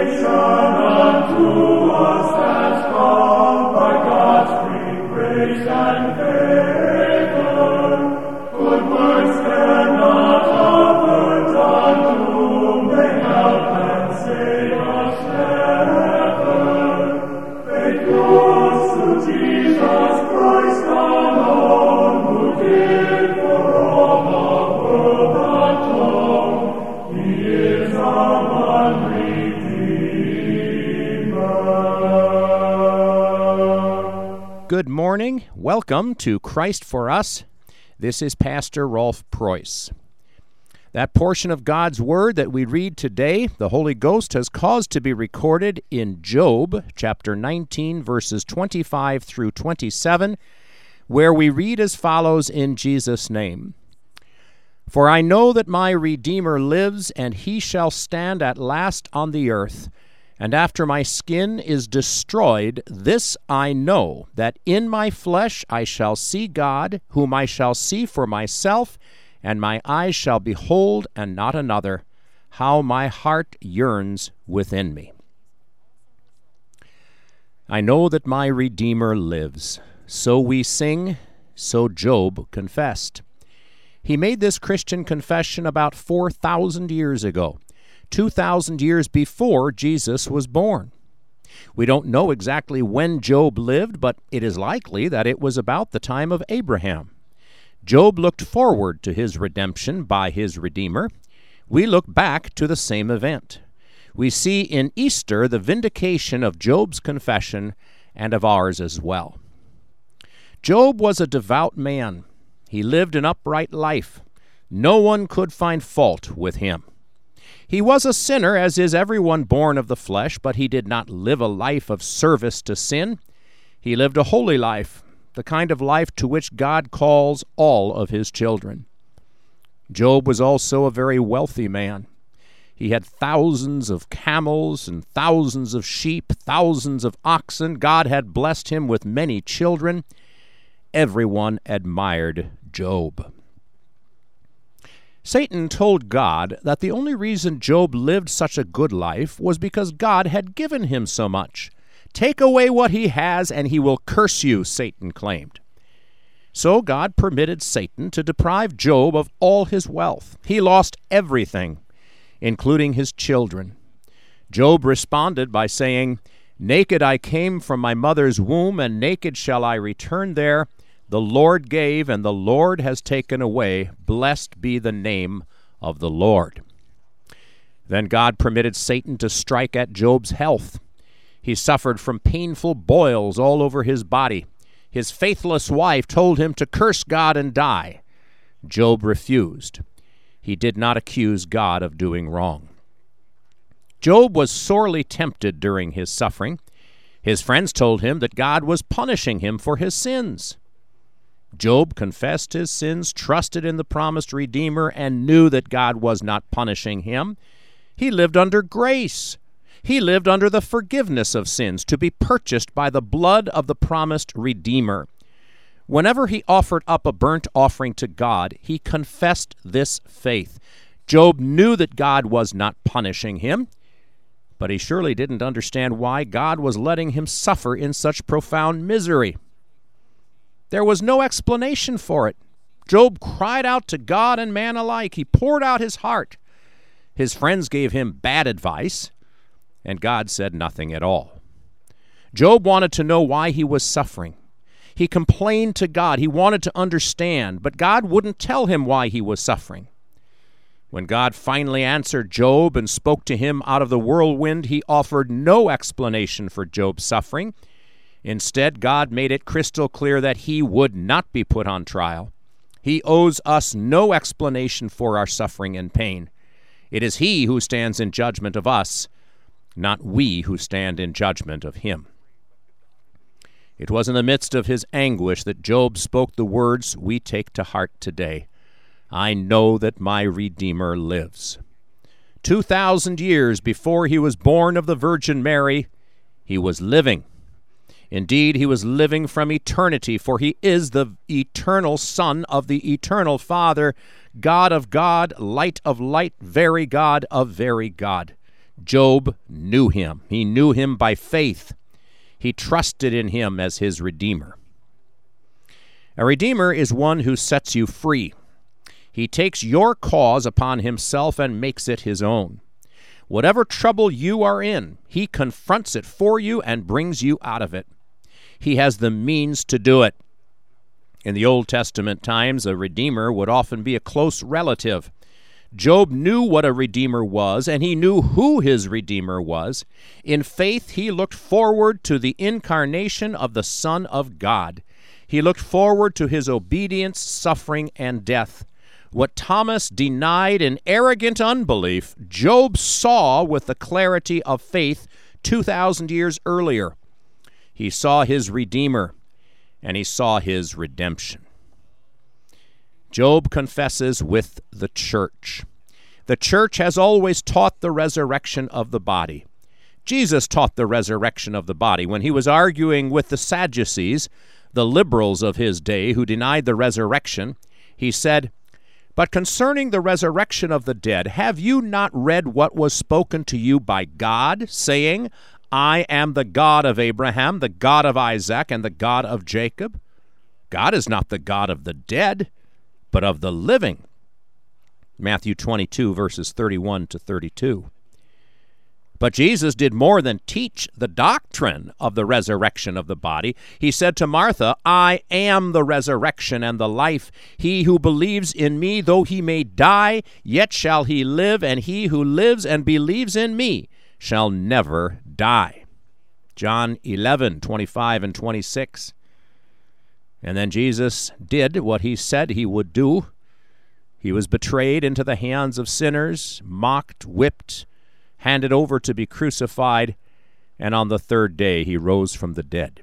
Good morning. Welcome to Christ for Us. This is Pastor Rolf Preuss. That portion of God's Word that we read today, the Holy Ghost has caused to be recorded in Job, chapter 19, verses 25 through 27, where we read as follows in Jesus' name. For I know that my Redeemer lives, and he shall stand at last on the earth. And after my skin is destroyed, this I know, that in my flesh I shall see God, whom I shall see for myself, and my eyes shall behold, and not another. How my heart yearns within me. I know that my Redeemer lives. So we sing, so Job confessed. He made this Christian confession about 4,000 years ago. 2,000 years before Jesus was born. We don't know exactly when Job lived, but it is likely that it was about the time of Abraham. Job looked forward to his redemption by his Redeemer. We look back to the same event. We see in Easter the vindication of Job's confession and of ours as well. Job was a devout man. He lived an upright life. No one could find fault with him. He was a sinner, as is everyone born of the flesh, but he did not live a life of service to sin. He lived a holy life, the kind of life to which God calls all of his children. Job was also a very wealthy man. He had thousands of camels and thousands of sheep, thousands of oxen. God had blessed him with many children. Everyone admired Job. Satan told God that the only reason Job lived such a good life was because God had given him so much. Take away what he has, and he will curse you, Satan claimed. So God permitted Satan to deprive Job of all his wealth. He lost everything, including his children. Job responded by saying, "Naked I came from my mother's womb, and naked shall I return there. The Lord gave, and the Lord has taken away. Blessed be the name of the Lord." Then God permitted Satan to strike at Job's health. He suffered from painful boils all over his body. His faithless wife told him to curse God and die. Job refused. He did not accuse God of doing wrong. Job was sorely tempted during his suffering. His friends told him that God was punishing him for his sins. Job confessed his sins, trusted in the promised Redeemer, and knew that God was not punishing him. He lived under grace. He lived under the forgiveness of sins to be purchased by the blood of the promised Redeemer. Whenever he offered up a burnt offering to God, he confessed this faith. Job knew that God was not punishing him, but he surely didn't understand why God was letting him suffer in such profound misery. There was no explanation for it. Job cried out to God and man alike. He poured out his heart. His friends gave him bad advice, and God said nothing at all. Job wanted to know why he was suffering. He complained to God. He wanted to understand, but God wouldn't tell him why he was suffering. When God finally answered Job and spoke to him out of the whirlwind, he offered no explanation for Job's suffering. Instead, God made it crystal clear that he would not be put on trial. He owes us no explanation for our suffering and pain. It is he who stands in judgment of us, not we who stand in judgment of him. It was in the midst of his anguish that Job spoke the words we take to heart today. I know that my Redeemer lives. 2,000 years before he was born of the Virgin Mary, he was living. Indeed, he was living from eternity, for he is the eternal Son of the eternal Father, God of God, light of light, very God of very God. Job knew him. He knew him by faith. He trusted in him as his Redeemer. A Redeemer is one who sets you free. He takes your cause upon himself and makes it his own. Whatever trouble you are in, he confronts it for you and brings you out of it. He has the means to do it. In the Old Testament times, a Redeemer would often be a close relative. Job knew what a Redeemer was, and he knew who his Redeemer was. In faith, he looked forward to the incarnation of the Son of God. He looked forward to his obedience, suffering, and death. What Thomas denied in arrogant unbelief, Job saw with the clarity of faith 2,000 years earlier. He saw his Redeemer, and he saw his redemption. Job confesses with the church. The church has always taught the resurrection of the body. Jesus taught the resurrection of the body. When he was arguing with the Sadducees, the liberals of his day who denied the resurrection, he said, "But concerning the resurrection of the dead, have you not read what was spoken to you by God, saying, I am the God of Abraham, the God of Isaac, and the God of Jacob? God is not the God of the dead, but of the living." Matthew 22, verses 31 to 32. But Jesus did more than teach the doctrine of the resurrection of the body. He said to Martha, "I am the resurrection and the life. He who believes in me, though he may die, yet shall he live, and he who lives and believes in me shall never die." John 11, 25 and 26. And then Jesus did what he said he would do. He was betrayed into the hands of sinners, mocked, whipped, handed over to be crucified, and on the third day he rose from the dead.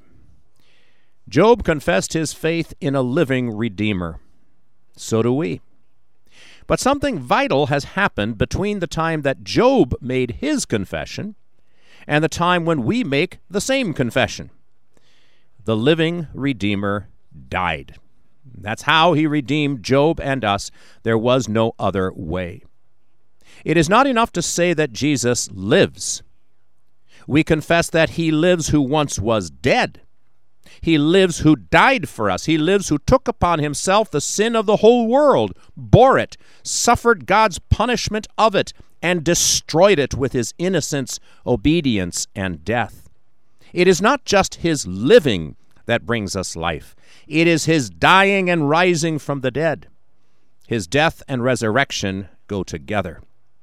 Job confessed his faith in a living Redeemer. So do we. But something vital has happened between the time that Job made his confession and the time when we make the same confession. The living Redeemer died. That's how he redeemed Job and us. There was no other way. It is not enough to say that Jesus lives. We confess that he lives who once was dead. He lives who died for us. He lives who took upon himself the sin of the whole world, bore it, suffered God's punishment of it, and destroyed it with his innocence, obedience, and death. It is not just his living that brings us life. It is his dying and rising from the dead. His death and resurrection go together.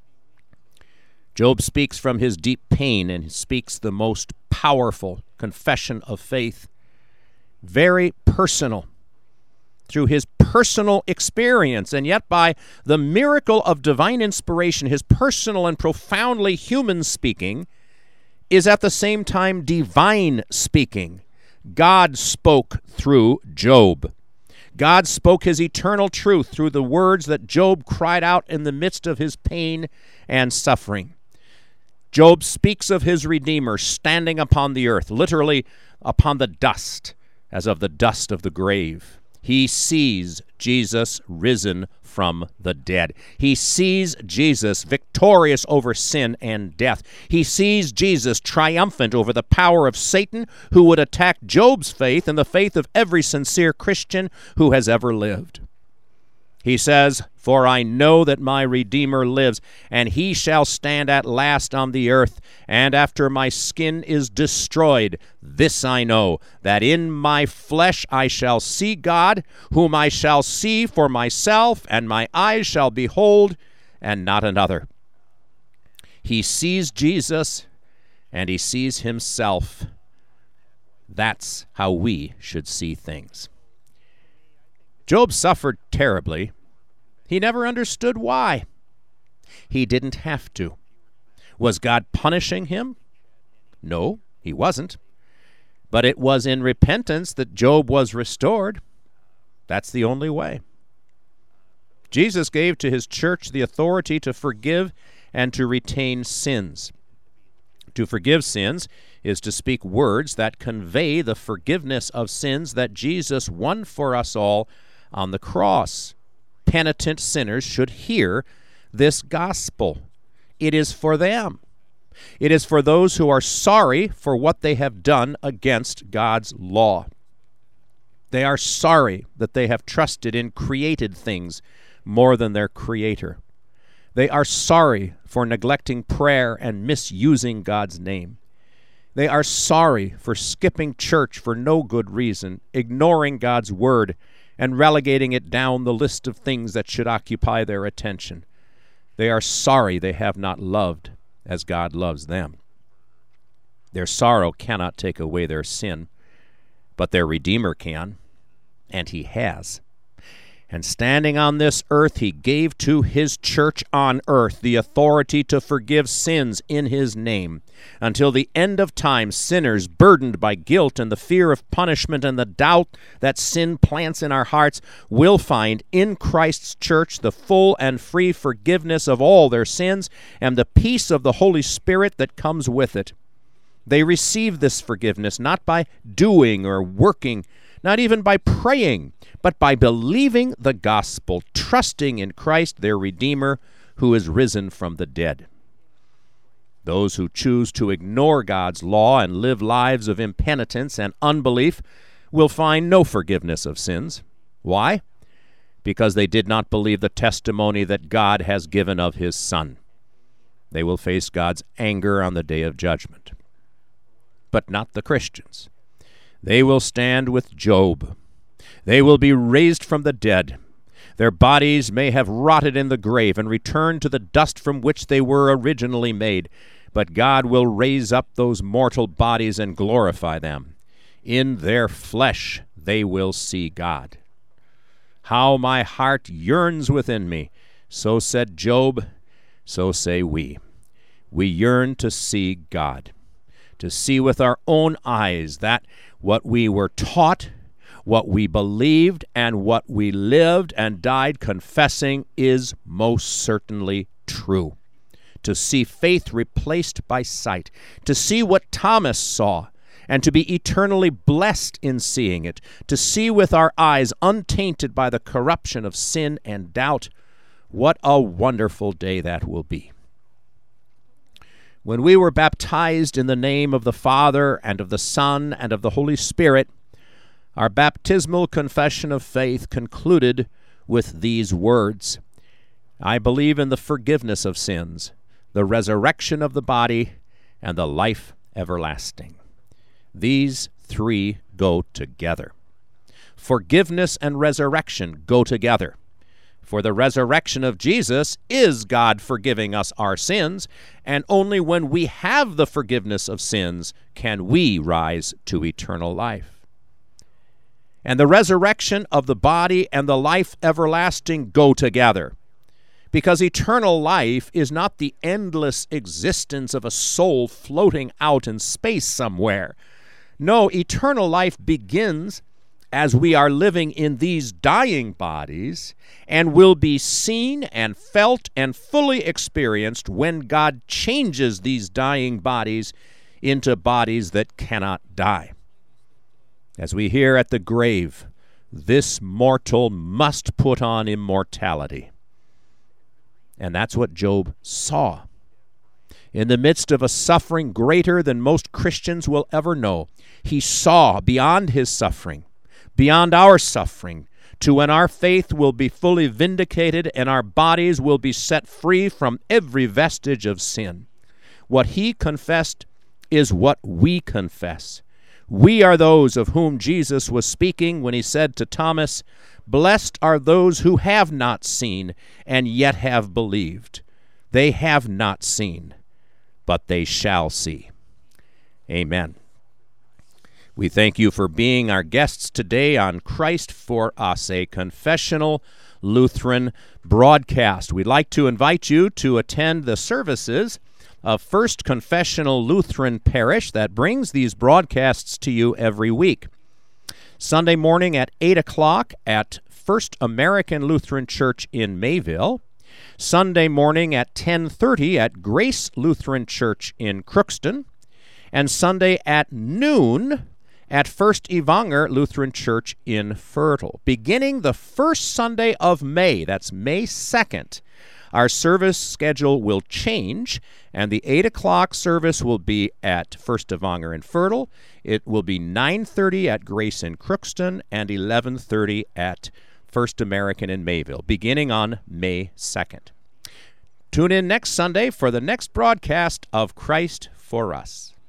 Job speaks from his deep pain and speaks the most powerful confession of faith. Very personal, through his personal experience, and yet by the miracle of divine inspiration, his personal and profoundly human speaking is at the same time divine speaking. God spoke through Job. God spoke his eternal truth through the words that Job cried out in the midst of his pain and suffering. Job speaks of his Redeemer standing upon the earth, literally upon the dust, as of the dust of the grave. He sees Jesus risen from the dead. He sees Jesus victorious over sin and death. He sees Jesus triumphant over the power of Satan, who would attack Job's faith and the faith of every sincere Christian who has ever lived. He says, "For I know that my Redeemer lives, and he shall stand at last on the earth. And after my skin is destroyed, this I know, that in my flesh I shall see God, whom I shall see for myself, and my eyes shall behold, and not another." He sees Jesus, and he sees himself. That's how we should see things. Job suffered terribly. He never understood why. He didn't have to. Was God punishing him? No, he wasn't. But it was in repentance that Job was restored. That's the only way. Jesus gave to his church the authority to forgive and to retain sins. To forgive sins is to speak words that convey the forgiveness of sins that Jesus won for us all on the cross. Penitent sinners should hear this gospel. It is for them. It is for those who are sorry for what they have done against God's law. They are sorry that they have trusted in created things more than their Creator. They are sorry for neglecting prayer and misusing God's name. They are sorry for skipping church for no good reason, ignoring God's word, and relegating it down the list of things that should occupy their attention. They are sorry they have not loved as God loves them. Their sorrow cannot take away their sin, but their Redeemer can, and He has. And standing on this earth, He gave to His church on earth the authority to forgive sins in His name. Until the end of time, sinners burdened by guilt and the fear of punishment and the doubt that sin plants in our hearts will find in Christ's church the full and free forgiveness of all their sins and the peace of the Holy Spirit that comes with it. They receive this forgiveness not by doing or working, not even by praying, but by believing the gospel, trusting in Christ, their Redeemer, who is risen from the dead. Those who choose to ignore God's law and live lives of impenitence and unbelief will find no forgiveness of sins. Why? Because they did not believe the testimony that God has given of His Son. They will face God's anger on the day of judgment. But not the Christians. They will stand with Job. They will be raised from the dead. Their bodies may have rotted in the grave and returned to the dust from which they were originally made, but God will raise up those mortal bodies and glorify them. In their flesh they will see God. How my heart yearns within me, so said Job, so say we. We yearn to see God, to see with our own eyes that what we were taught, what we believed, and what we lived and died confessing is most certainly true. To see faith replaced by sight, to see what Thomas saw, and to be eternally blessed in seeing it, to see with our eyes untainted by the corruption of sin and doubt. What a wonderful day that will be. When we were baptized in the name of the Father, and of the Son, and of the Holy Spirit, our baptismal confession of faith concluded with these words: I believe in the forgiveness of sins, the resurrection of the body, and the life everlasting. These three go together. Forgiveness and resurrection go together. For the resurrection of Jesus is God forgiving us our sins, and only when we have the forgiveness of sins can we rise to eternal life. And the resurrection of the body and the life everlasting go together, because eternal life is not the endless existence of a soul floating out in space somewhere. No, eternal life begins as we are living in these dying bodies, and will be seen and felt and fully experienced when God changes these dying bodies into bodies that cannot die. As we hear at the grave, this mortal must put on immortality. And that's what Job saw. In the midst of a suffering greater than most Christians will ever know, he saw beyond his suffering, beyond our suffering, to when our faith will be fully vindicated and our bodies will be set free from every vestige of sin. What he confessed is what we confess. We are those of whom Jesus was speaking when he said to Thomas, "Blessed are those who have not seen and yet have believed. They have not seen, but they shall see." Amen. We thank you for being our guests today on Christ for Us, a confessional Lutheran broadcast. We'd like to invite you to attend the services of First Confessional Lutheran Parish that brings these broadcasts to you every week. Sunday morning at 8 o'clock at First American Lutheran Church in Mayville. Sunday morning at 10:30 at Grace Lutheran Church in Crookston. And Sunday at noon at First Evanger Lutheran Church in Fertile. Beginning the first Sunday of May, that's May 2nd, Our service schedule will change, and the 8 o'clock service will be at First Stavanger in Fertile. It will be 9:30 at Grace in Crookston and 11:30 at First American in Mayville, beginning on May 2nd. Tune in next Sunday for the next broadcast of Christ for Us.